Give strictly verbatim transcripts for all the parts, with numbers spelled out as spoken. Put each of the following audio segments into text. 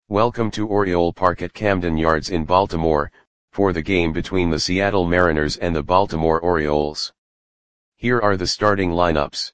Welcome to Oriole Park at Camden Yards in Baltimore, for the game between the Seattle Mariners and the Baltimore Orioles. Here are the starting lineups.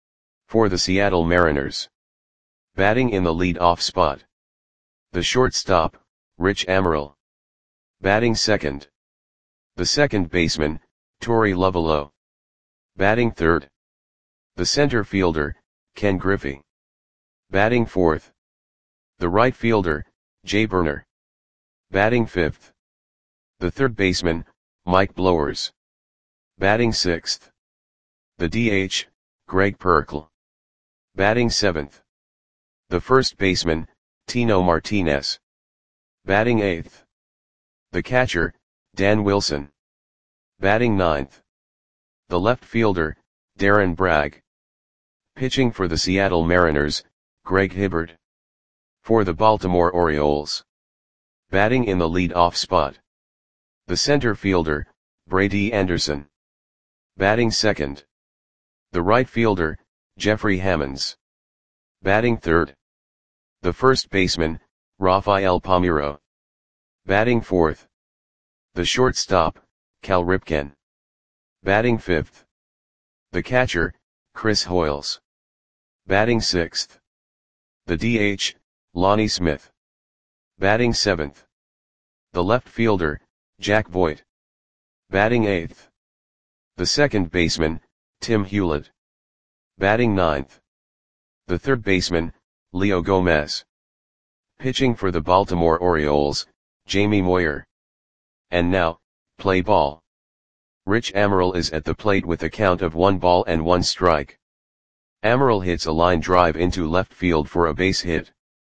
For the Seattle Mariners. Batting in the lead-off spot. The shortstop, Rich Amaral. Batting second. The second baseman, Torey Lovullo. Batting third. The center fielder, Ken Griffey. Batting fourth. The right fielder, Jay Burner. Batting fifth. The third baseman, Mike Blowers. Batting sixth. The D H, Greg Pirkle. Batting seventh. The first baseman, Tino Martinez. Batting eighth. The catcher, Dan Wilson. Batting ninth. The left fielder, Darren Bragg. Pitching for the Seattle Mariners, Greg Hibbert. For the Baltimore Orioles. Batting in the lead-off spot. The center fielder, Brady Anderson. Batting second. The right fielder, Jeffrey Hammonds. Batting third. The first baseman, Rafael Palmeiro. Batting fourth. The shortstop, Cal Ripken. Batting fifth. The catcher, Chris Hoiles. Batting sixth. The D H, Lonnie Smith. Batting seventh. The left fielder, Jack Voigt. Batting eighth. The second baseman, Tim Hewlett. Batting ninth. The third baseman, Leo Gomez. Pitching for the Baltimore Orioles, Jamie Moyer. And now, play ball. Rich Amaral is at the plate with a count of one ball and one strike. Amaral hits a line drive into left field for a base hit.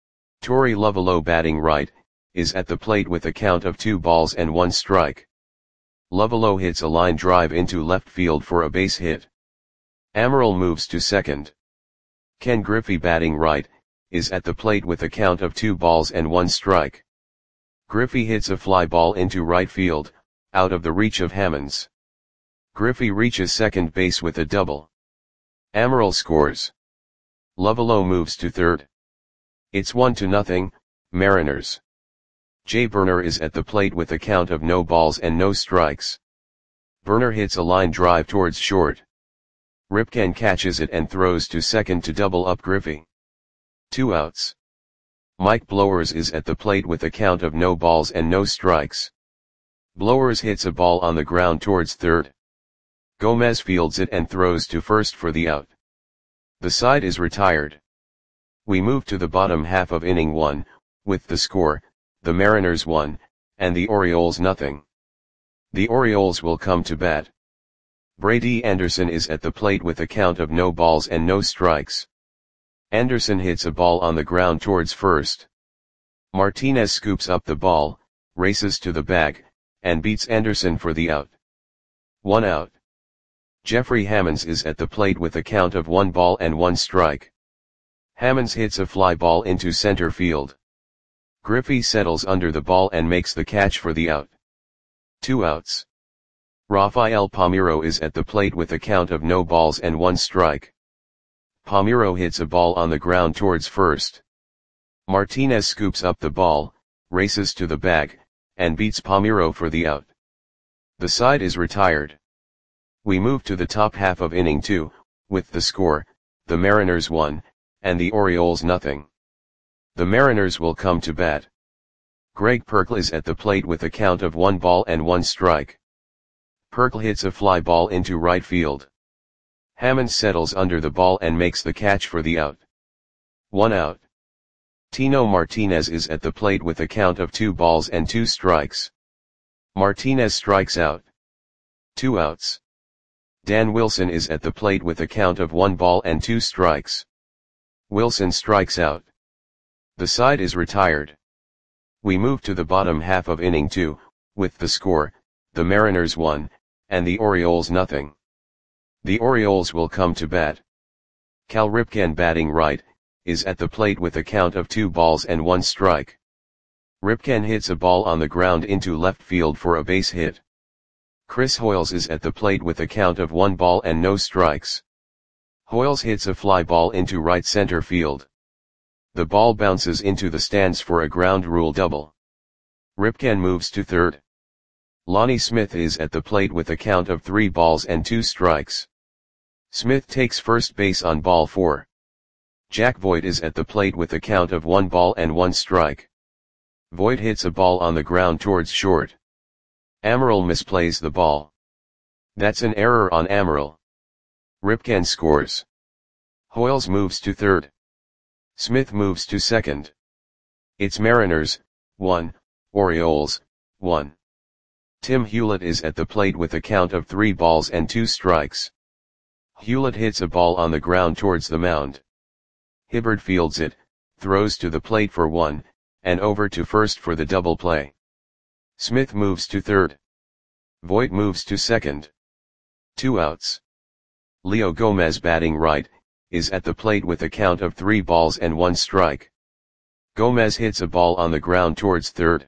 Torey Lovullo, batting right, is at the plate with a count of two balls and one strike. Lovullo hits a line drive into left field for a base hit. Amaral moves to second. Ken Griffey, batting right, is at the plate with a count of two balls and one strike. Griffey hits a fly ball into right field, out of the reach of Hammonds. Griffey reaches second base with a double. Amaral scores. Lovullo moves to third. It's one to nothing, Mariners. Jay Burner is at the plate with a count of no balls and no strikes. Burner hits a line drive towards short. Ripken catches it and throws to second to double up Griffey. Two outs. Mike Blowers is at the plate with a count of no balls and no strikes. Blowers hits a ball on the ground towards third. Gomez fields it and throws to first for the out. The side is retired. We move to the bottom half of inning one, with the score, the Mariners one, and the Orioles nothing. The Orioles will come to bat. Brady Anderson is at the plate with a count of no balls and no strikes. Anderson hits a ball on the ground towards first. Martinez scoops up the ball, races to the bag, and beats Anderson for the out. One out. Jeffrey Hammonds is at the plate with a count of one ball and one strike. Hammonds hits a fly ball into center field. Griffey settles under the ball and makes the catch for the out. Two outs. Rafael Palmeiro is at the plate with a count of no balls and one strike. Palmeiro hits a ball on the ground towards first. Martinez scoops up the ball, races to the bag, and beats Palmeiro for the out. The side is retired. We move to the top half of inning two, with the score, the Mariners one, and the Orioles nothing. The Mariners will come to bat. Greg Pirkle is at the plate with a count of one ball and one strike. Pirkle hits a fly ball into right field. Hammonds settles under the ball and makes the catch for the out. One out. Tino Martinez is at the plate with a count of two balls and two strikes. Martinez strikes out. Two outs. Dan Wilson is at the plate with a count of one ball and two strikes. Wilson strikes out. The side is retired. We move to the bottom half of inning two, with the score, the Mariners one, and the Orioles nothing. The Orioles will come to bat. Cal Ripken, batting right, is at the plate with a count of two balls and one strike. Ripken hits a ball on the ground into left field for a base hit. Chris Hoiles is at the plate with a count of one ball and no strikes. Hoiles hits a fly ball into right center field. The ball bounces into the stands for a ground rule double. Ripken moves to third. Lonnie Smith is at the plate with a count of three balls and two strikes. Smith takes first base on ball four. Jack Voigt is at the plate with a count of one ball and one strike. Voigt hits a ball on the ground towards short. Amaral misplays the ball. That's an error on Amaral. Ripken scores. Hoyles moves to third. Smith moves to second. It's Mariners, one, Orioles, one. Tim Hewlett is at the plate with a count of three balls and two strikes. Hewlett hits a ball on the ground towards the mound. Hibbard fields it, throws to the plate for one, and over to first for the double play. Smith moves to third. Voigt moves to second. Two outs. Leo Gomez, batting right, is at the plate with a count of three balls and one strike. Gomez hits a ball on the ground towards third.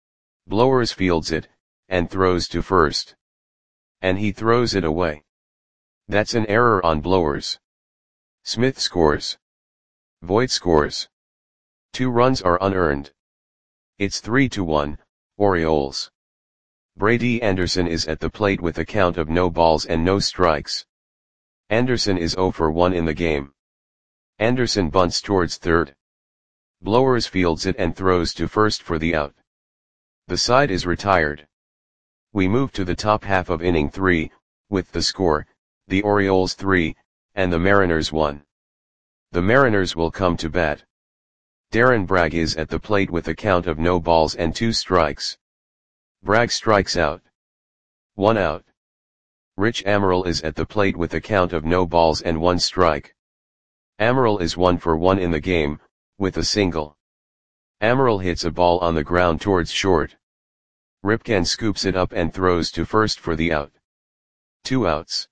Blowers fields it, and throws to first. And he throws it away. That's an error on Blowers. Smith scores. Voigt scores. Two runs are unearned. It's three to one, Orioles. Brady Anderson is at the plate with a count of no balls and no strikes. Anderson is zero for one in the game. Anderson bunts towards third. Blowers fields it and throws to first for the out. The side is retired. We move to the top half of inning three, with the score, the Orioles three, and the Mariners one. The Mariners will come to bat. Darren Bragg is at the plate with a count of no balls and two strikes. Bragg strikes out. One out. Rich Amaral is at the plate with a count of no balls and one strike. Amaral is one for one in the game, with a single. Amaral hits a ball on the ground towards short. Ripken scoops it up and throws to first for the out. Two outs.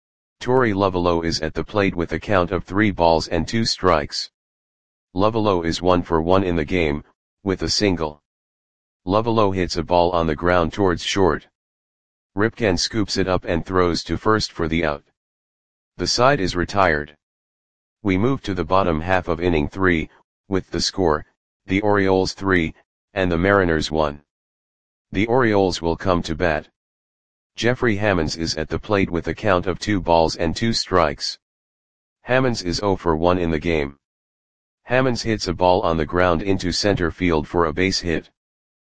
Torey Lovullo is at the plate with a count of three balls and two strikes. Lovullo is one for one in the game, with a single. Lovullo hits a ball on the ground towards short. Ripken scoops it up and throws to first for the out. The side is retired. We move to the bottom half of inning three, with the score, the Orioles three, and the Mariners one. The Orioles will come to bat. Jeffrey Hammonds is at the plate with a count of two balls and two strikes. Hammonds is zero for one in the game. Hammonds hits a ball on the ground into center field for a base hit.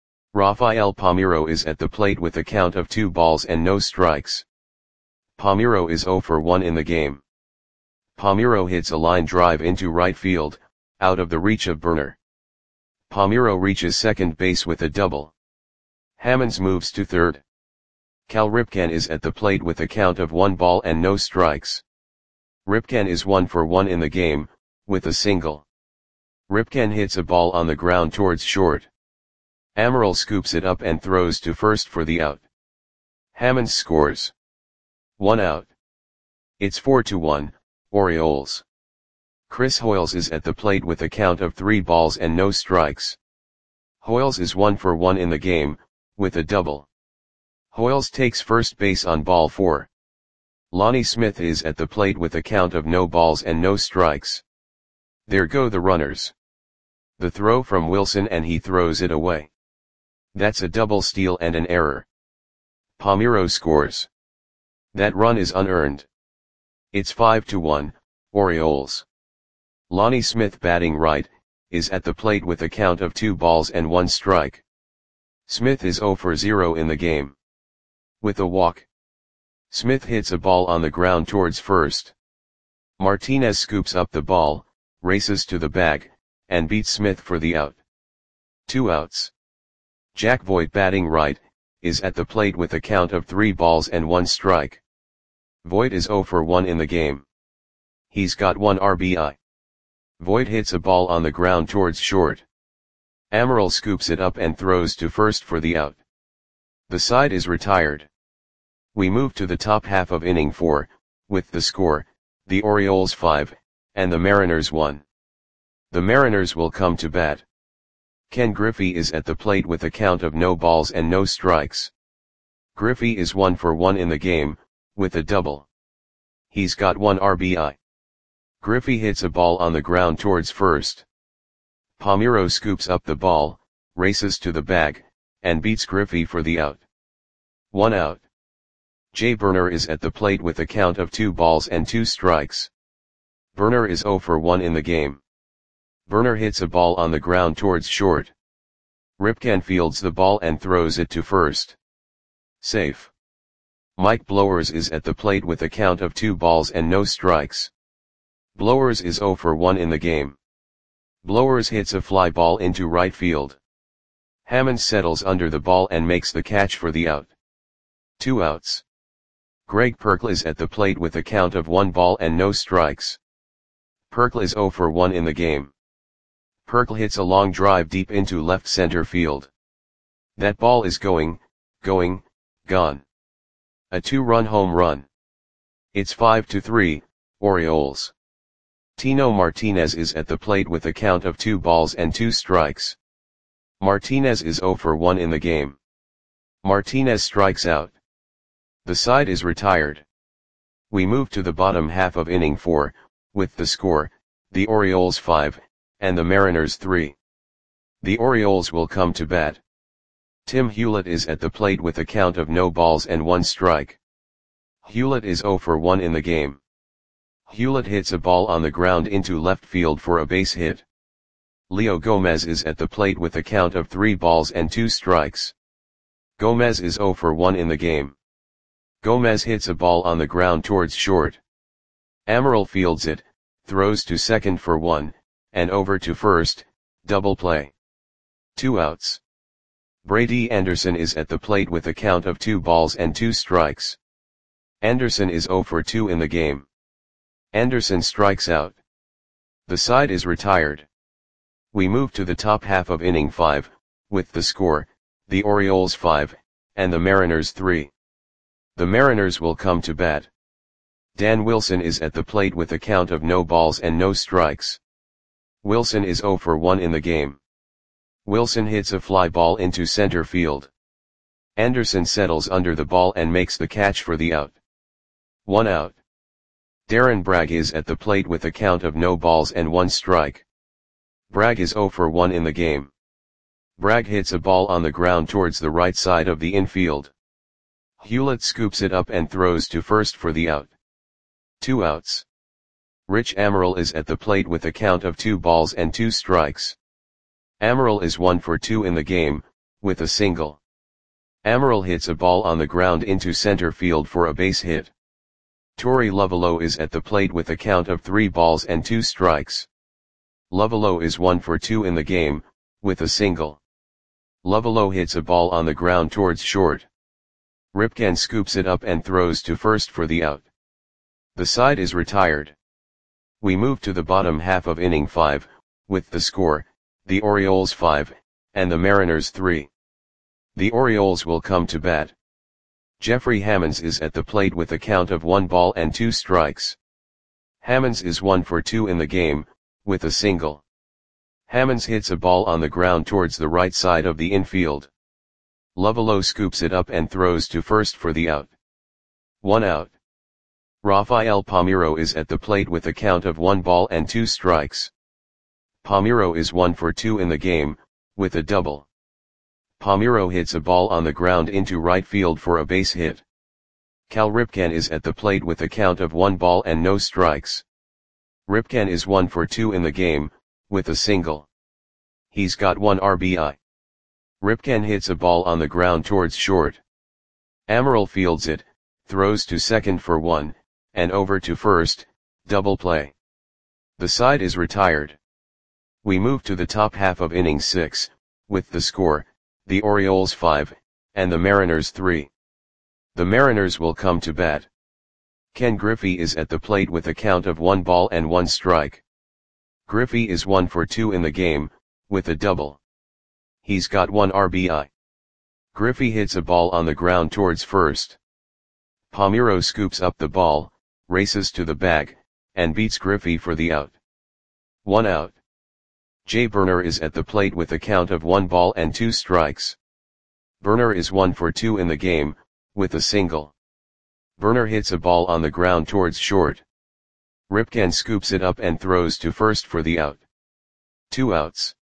Rafael Palmeiro is at the plate with a count of two balls and no strikes. Palmeiro is zero for one in the game. Palmeiro hits a line drive into right field, out of the reach of Burner. Palmeiro reaches second base with a double. Hammonds moves to third. Cal Ripken is at the plate with a count of one ball and no strikes. Ripken is one for one in the game, with a single. Ripken hits a ball on the ground towards short. Amaral scoops it up and throws to first for the out. Hammonds scores. One out. It's four to one, Orioles. Chris Hoyles is at the plate with a count of three balls and no strikes. Hoyles is one for one in the game, with a double. Hoyles takes first base on ball four. Lonnie Smith is at the plate with a count of no balls and no strikes. There go the runners. The throw from Wilson and he throws it away. That's a double steal and an error. Palmeiro scores. That run is unearned. It's five to one, Orioles. Lonnie Smith, batting right, is at the plate with a count of two balls and one strike. Smith is zero for zero in the game. With a walk. Smith hits a ball on the ground towards first. Martinez scoops up the ball, races to the bag, and beats Smith for the out. Two outs. Jack Voigt, batting right, is at the plate with a count of three balls and one strike. Voigt is zero for one in the game. He's got one R B I. Voigt hits a ball on the ground towards short. Amaral scoops it up and throws to first for the out. The side is retired. We move to the top half of inning four, with the score, the Orioles five, and the Mariners one. The Mariners will come to bat. Ken Griffey is at the plate with a count of no balls and no strikes. Griffey is one for one in the game, with a double. He's got one R B I. Griffey hits a ball on the ground towards first. Palmeiro scoops up the ball, races to the bag, and beats Griffey for the out. One out. Jay Burner is at the plate with a count of two balls and two strikes. Burner is zero for one in the game. Burner hits a ball on the ground towards short. Ripken fields the ball and throws it to first. Safe. Mike Blowers is at the plate with a count of two balls and no strikes. Blowers is zero for one in the game. Blowers hits a fly ball into right field. Hammonds settles under the ball and makes the catch for the out. Two outs. Greg Perkle is at the plate with a count of one ball and no strikes. Perkle is zero for one in the game. Perkle hits a long drive deep into left center field. That ball is going, going, gone. A two-run home run. It's five to three, Orioles. Tino Martinez is at the plate with a count of two balls and two strikes. Martinez is zero for one in the game. Martinez strikes out. The side is retired. We move to the bottom half of inning four, with the score, the Orioles five, and the Mariners three. The Orioles will come to bat. Tim Hewlett is at the plate with a count of no balls and one strike. Hewlett is zero for one in the game. Hewlett hits a ball on the ground into left field for a base hit. Leo Gomez is at the plate with a count of three balls and two strikes. Gomez is zero for one in the game. Gomez hits a ball on the ground towards short. Amaral fields it, throws to second for one, and over to first, double play. Two outs. Brady Anderson is at the plate with a count of two balls and two strikes. Anderson is zero for two in the game. Anderson strikes out. The side is retired. We move to the top half of inning five, with the score, the Orioles five, and the Mariners three. The Mariners will come to bat. Dan Wilson is at the plate with a count of no balls and no strikes. Wilson is zero for one in the game. Wilson hits a fly ball into center field. Anderson settles under the ball and makes the catch for the out. One out. Darren Bragg is at the plate with a count of no balls and one strike. Bragg is zero for one in the game. Bragg hits a ball on the ground towards the right side of the infield. Hewlett scoops it up and throws to first for the out. Two outs. Rich Amaral is at the plate with a count of two balls and two strikes. Amaral is one for two in the game, with a single. Amaral hits a ball on the ground into center field for a base hit. Torey Lovullo is at the plate with a count of three balls and two strikes. Lovullo is one for two in the game, with a single. Lovullo hits a ball on the ground towards short. Ripken scoops it up and throws to first for the out. The side is retired. We move to the bottom half of inning five, with the score, the Orioles five, and the Mariners three. The Orioles will come to bat. Jeffrey Hammonds is at the plate with a count of one ball and two strikes. Hammonds is one for two in the game, with a single. Hammonds hits a ball on the ground towards the right side of the infield. Lovullo scoops it up and throws to first for the out. One out. Rafael Palmeiro is at the plate with a count of one ball and two strikes. Palmeiro is one for two in the game, with a double. Palmeiro hits a ball on the ground into right field for a base hit. Cal Ripken is at the plate with a count of one ball and no strikes. Ripken is one for two in the game, with a single. He's got one R B I. Ripken hits a ball on the ground towards short. Amaral fields it, throws to second for one, and over to first, double play. The side is retired. We move to the top half of inning six, with the score, the Orioles five, and the Mariners three. The Mariners will come to bat. Ken Griffey is at the plate with a count of one ball and one strike. Griffey is one for two in the game, with a double. He's got one R B I. Griffey hits a ball on the ground towards first. Palmeiro scoops up the ball, races to the bag, and beats Griffey for the out. One out. Jay Burner is at the plate with a count of one ball and two strikes. Burner is one for two in the game, with a single. Burner hits a ball on the ground towards short. Ripken scoops it up and throws to first for the out. Two outs.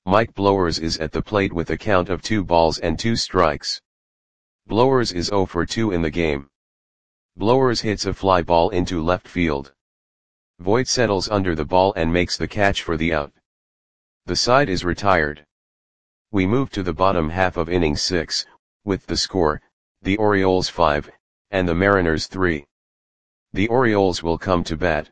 Mike Blowers is at the plate with a count of two balls and two strikes. Blowers is zero for two in the game. Blowers hits a fly ball into left field. Voit settles under the ball and makes the catch for the out. The side is retired. We move to the bottom half of inning six, with the score, the Orioles five, and the Mariners three. The Orioles will come to bat.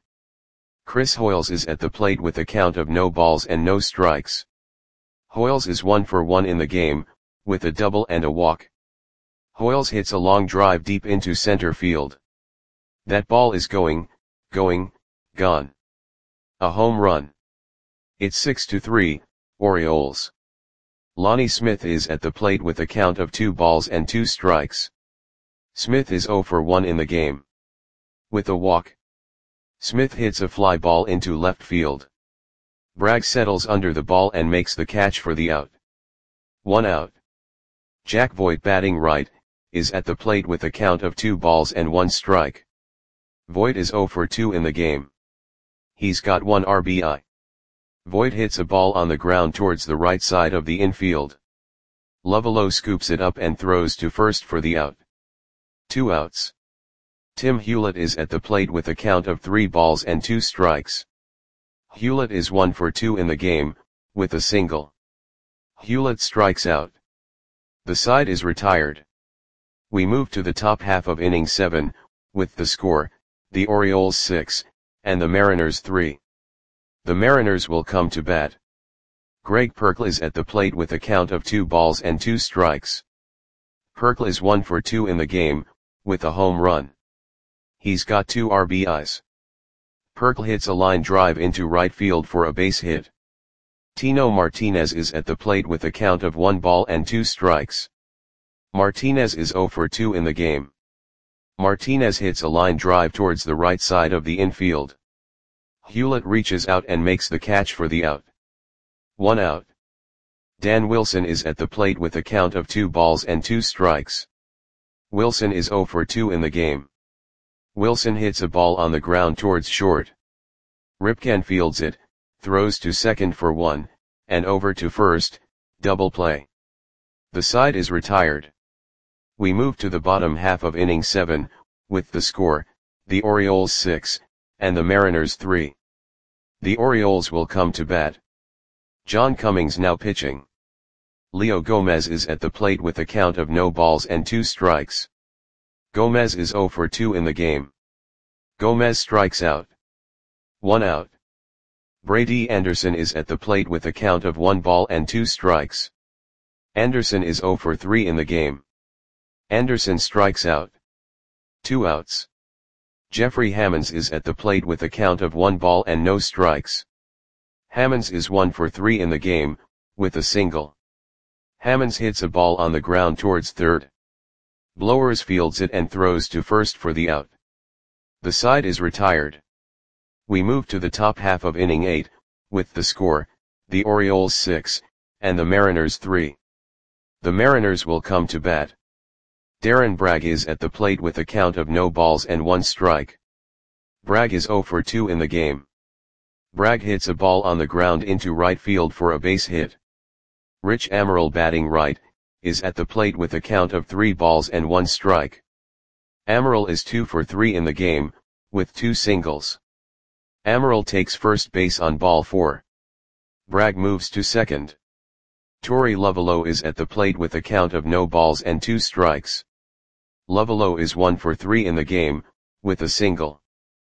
Chris Hoiles is at the plate with a count of no balls and no strikes. Hoiles is one for one in the game, with a double and a walk. Hoiles hits a long drive deep into center field. That ball is going, going, gone. A home run. It's six to three, Orioles. Lonnie Smith is at the plate with a count of two balls and two strikes. Smith is zero for one in the game. With a walk. Smith hits a fly ball into left field. Bragg settles under the ball and makes the catch for the out. One out. Jack Voit, batting right, is at the plate with a count of two balls and one strike. Voit is zero for two in the game. He's got one R B I. Voit hits a ball on the ground towards the right side of the infield. Lovullo scoops it up and throws to first for the out. Two outs. Tim Hewlett is at the plate with a count of three balls and two strikes. Hewlett is one for two in the game, with a single. Hewlett strikes out. The side is retired. We move to the top half of inning seven, with the score, the Orioles six, and the Mariners three. The Mariners will come to bat. Greg Perkle is at the plate with a count of two balls and two strikes. Perkle is one for two in the game, with a home run. He's got two R B Is. Perkle hits a line drive into right field for a base hit. Tino Martinez is at the plate with a count of one ball and two strikes. Martinez is zero for two in the game. Martinez hits a line drive towards the right side of the infield. Hewlett reaches out and makes the catch for the out. One out. Dan Wilson is at the plate with a count of two balls and two strikes. Wilson is zero for two in the game. Wilson hits a ball on the ground towards short. Ripken fields it, throws to second for one, and over to first, double play. The side is retired. We move to the bottom half of inning seven, with the score, the Orioles six, and the Mariners three. The Orioles will come to bat. John Cummings now pitching. Leo Gomez is at the plate with a count of no balls and two strikes. Gomez is zero for two in the game. Gomez strikes out. One out. Brady Anderson is at the plate with a count of one ball and two strikes. Anderson is zero for three in the game. Anderson strikes out. Two outs. Jeffrey Hammonds is at the plate with a count of one ball and no strikes. Hammonds is one for three in the game, with a single. Hammonds hits a ball on the ground towards third. Blowers fields it and throws to first for the out. The side is retired. We move to the top half of inning eight, with the score, the Orioles six, and the Mariners three. The Mariners will come to bat. Darren Bragg is at the plate with a count of no balls and one strike. Bragg is zero for two in the game. Bragg hits a ball on the ground into right field for a base hit. Rich Amaral, batting right, is at the plate with a count of three balls and one strike. Amaral is two for three in the game, with two singles. Amaral takes first base on ball four. Bragg moves to second. Torey Lovullo is at the plate with a count of no balls and two strikes. Lovullo is one for three in the game, with a single.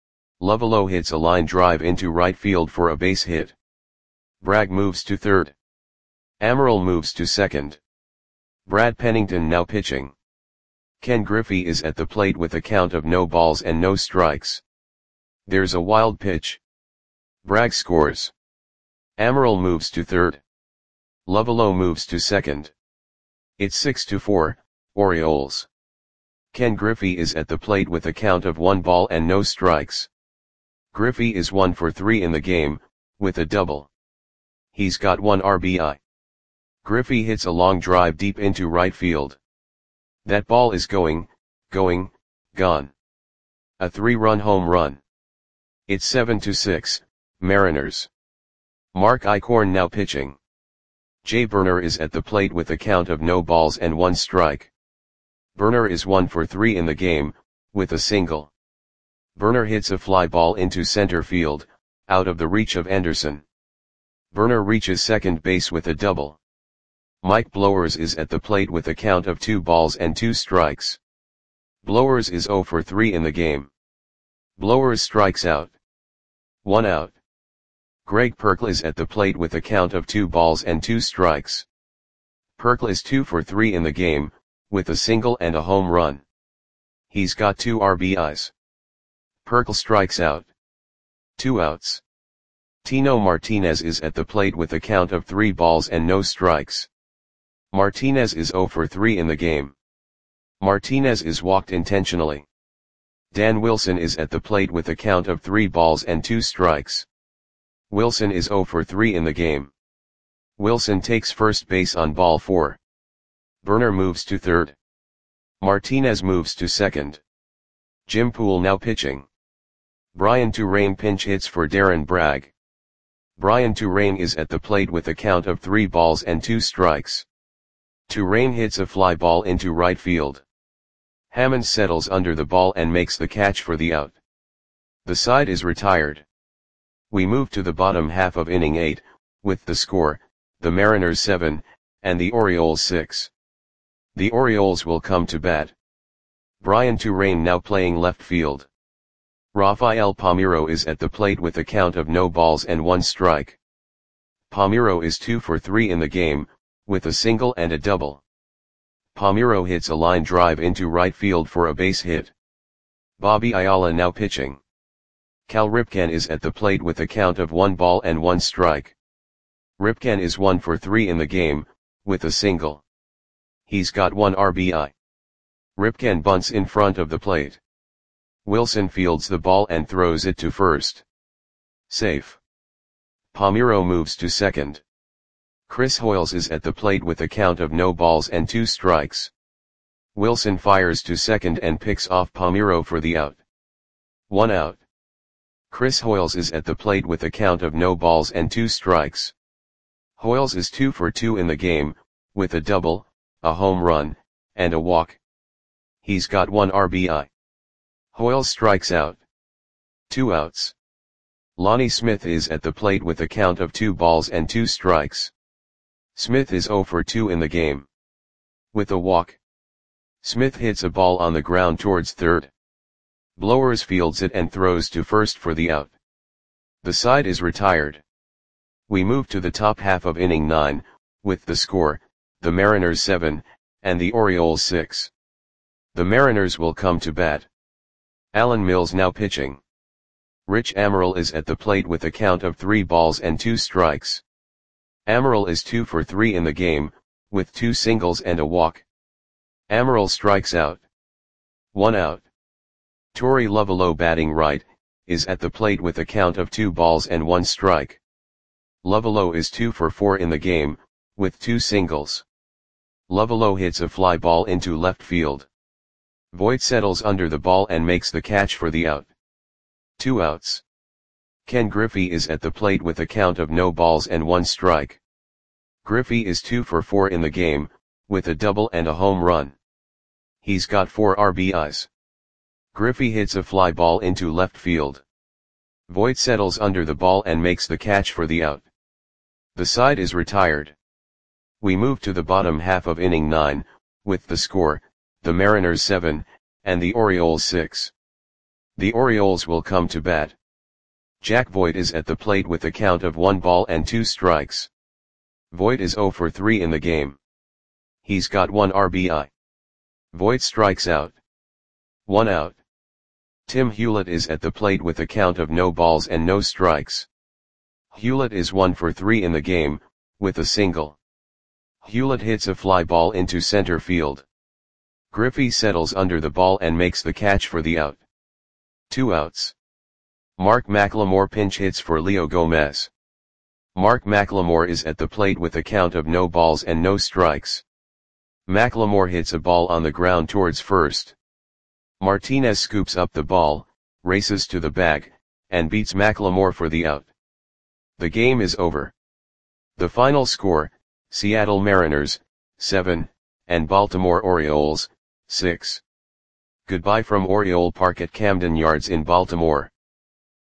Lovullo hits a line drive into right field for a base hit. Bragg moves to third. Amaral moves to second. Brad Pennington now pitching. Ken Griffey is at the plate with a count of no balls and no strikes. There's a wild pitch. Bragg scores. Amaral moves to third. Lovullo moves to second. It's six to four, Orioles. Ken Griffey is at the plate with a count of one ball and no strikes. Griffey is one for three in the game, with a double. He's got one R B I. Griffey hits a long drive deep into right field. That ball is going, going, gone. A three-run home run. It's seven to six, Mariners. Mark Eichhorn now pitching. Jay Burner is at the plate with a count of no balls and one strike. Burner is one for three in the game, with a single. Burner hits a fly ball into center field, out of the reach of Anderson. Burner reaches second base with a double. Mike Blowers is at the plate with a count of two balls and two strikes. Blowers is zero for three in the game. Blowers strikes out. One out. Greg Perkle is at the plate with a count of two balls and two strikes. Perkle is two for three in the game, with a single and a home run. He's got two R B Is. Perkle strikes out. Two outs. Tino Martinez is at the plate with a count of three balls and no strikes. Martinez is zero for three in the game. Martinez is walked intentionally. Dan Wilson is at the plate with a count of three balls and two strikes. Wilson is zero for three in the game. Wilson takes first base on ball four. Burner moves to third. Martinez moves to second. Jim Poole now pitching. Brian Turane pinch hits for Darren Bragg. Brian Turane is at the plate with a count of three balls and two strikes. Turane hits a fly ball into right field. Hammond settles under the ball and makes the catch for the out. The side is retired. We move to the bottom half of inning eight, with the score, the Mariners seven, and the Orioles six. The Orioles will come to bat. Brian Turane now playing left field. Rafael Palmeiro is at the plate with a count of no balls and one strike. Palmeiro is two for three in the game, with a single and a double. Palmeiro hits a line drive into right field for a base hit. Bobby Ayala now pitching. Cal Ripken is at the plate with a count of one ball and one strike. Ripken is one for three in the game, with a single. He's got one R B I. Ripken bunts in front of the plate. Wilson fields the ball and throws it to first. Safe. Palmeiro moves to second. Chris Hoiles is at the plate with a count of no balls and two strikes. Wilson fires to second and picks off Palmeiro for the out. One out. Chris Hoiles is at the plate with a count of no balls and two strikes. Hoiles is two for two in the game, with a double, a home run, and a walk. He's got one R B I. Hoiles strikes out. Two outs. Lonnie Smith is at the plate with a count of two balls and two strikes. Smith is zero for two in the game. With a walk. Smith hits a ball on the ground towards third. Blowers fields it and throws to first for the out. The side is retired. We move to the top half of inning nine, with the score, the Mariners seven, and the Orioles six. The Mariners will come to bat. Alan Mills now pitching. Rich Amaral is at the plate with a count of three balls and two strikes. Amaral is two for three in the game, with two singles and a walk. Amaral strikes out. One out. Torey Lovullo batting right, is at the plate with a count of two balls and one strike. Lovullo is two for four in the game, with two singles. Lovullo hits a fly ball into left field. Voit settles under the ball and makes the catch for the out. Two outs. Ken Griffey is at the plate with a count of no balls and one strike. Griffey is two for four in the game, with a double and a home run. He's got four R B Is. Griffey hits a fly ball into left field. Voit settles under the ball and makes the catch for the out. The side is retired. We move to the bottom half of inning nine, with the score, the Mariners seven, and the Orioles six. The Orioles will come to bat. Jack Voit is at the plate with a count of one ball and two strikes. Voit is zero for three in the game. He's got one R B I. Voit strikes out. One out. Tim Hewlett is at the plate with a count of no balls and no strikes. Hewlett is one for three in the game, with a single. Hewlett hits a fly ball into center field. Griffey settles under the ball and makes the catch for the out. Two outs. Mark McLemore pinch hits for Leo Gomez. Mark McLemore is at the plate with a count of no balls and no strikes. McLemore hits a ball on the ground towards first. Martinez scoops up the ball, races to the bag, and beats McLemore for the out. The game is over. The final score, Seattle Mariners, seven, and Baltimore Orioles, six. Goodbye from Oriole Park at Camden Yards in Baltimore.